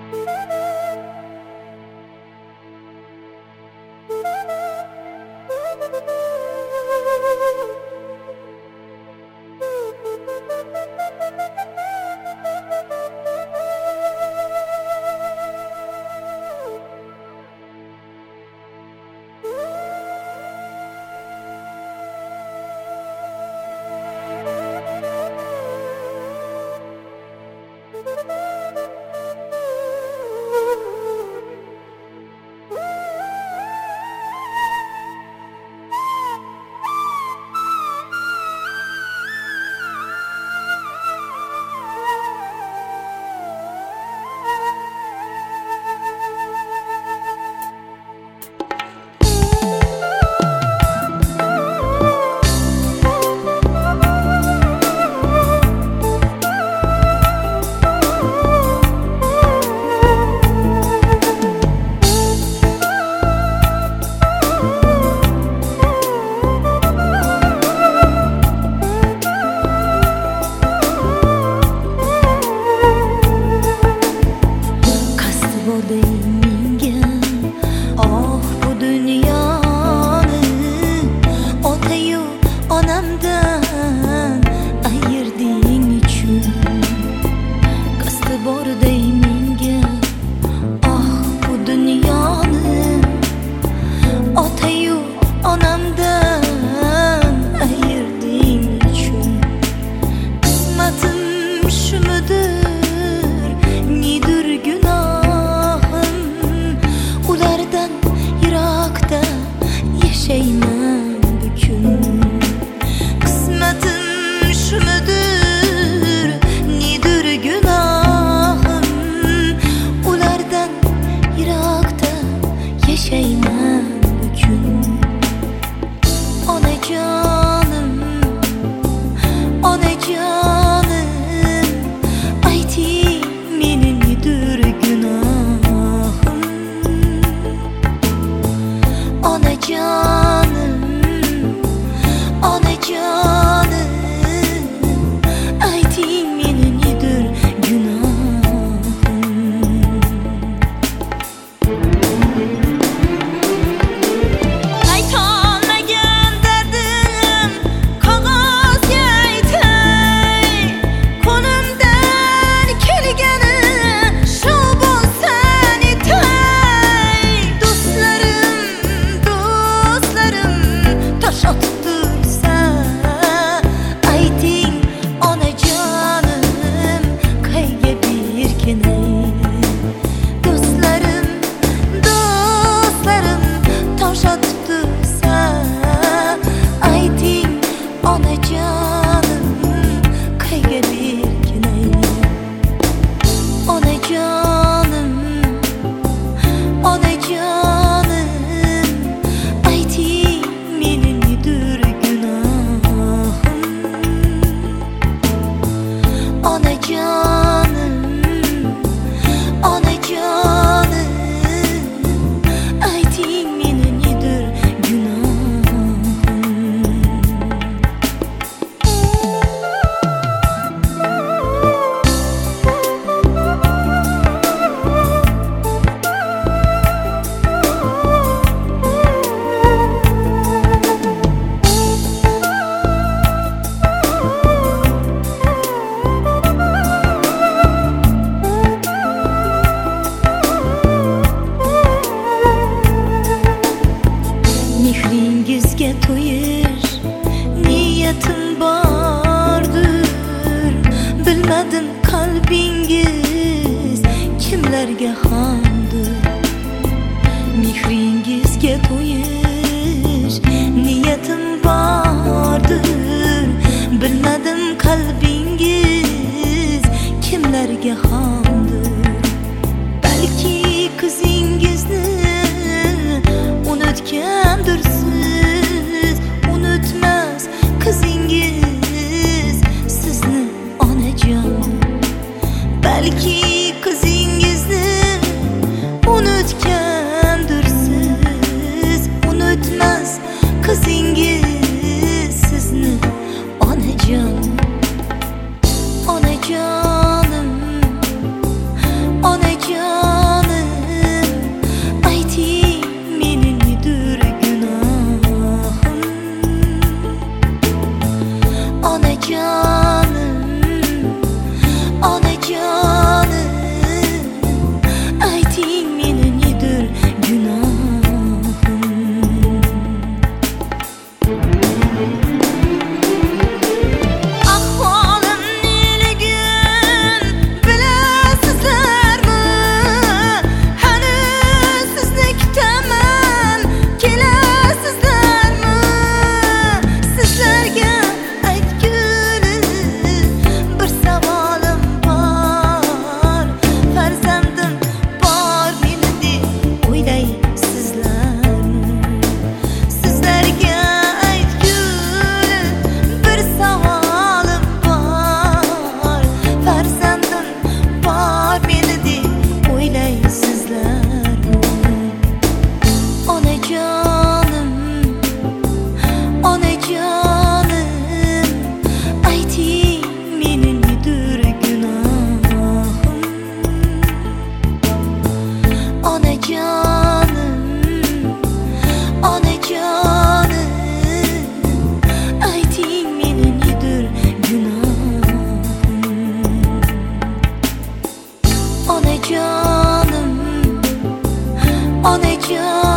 kimlarga xondir mehringizga to'yish niyatim bordir bilmadim qalbingiz kimlarga xondir balki qizingizni unutgandirsiz unutmas qizingiz sizni onajon balki qizingizni unutgandirsiz unutmas qizingiz sizni onajon onajonim onajon onajonim, ayting meni nedir gunohim? Ahvolim neligin bilasizlarmi? Hanuz sizni kutaman, kelasizlarmi? Sizlarga aytguli bir savolim bor. Farzandim bor meni deb o'ylaysizlarmi? Sizlarga aytguli bir savolim bor. Farzandim bor meni deb o'ylaysizlarmi? Onajonim, onajonim, ayting meni nedir gunohim? Onajonim, onajonim, ayting meni nedir gunohim? Onajonim, onajonim,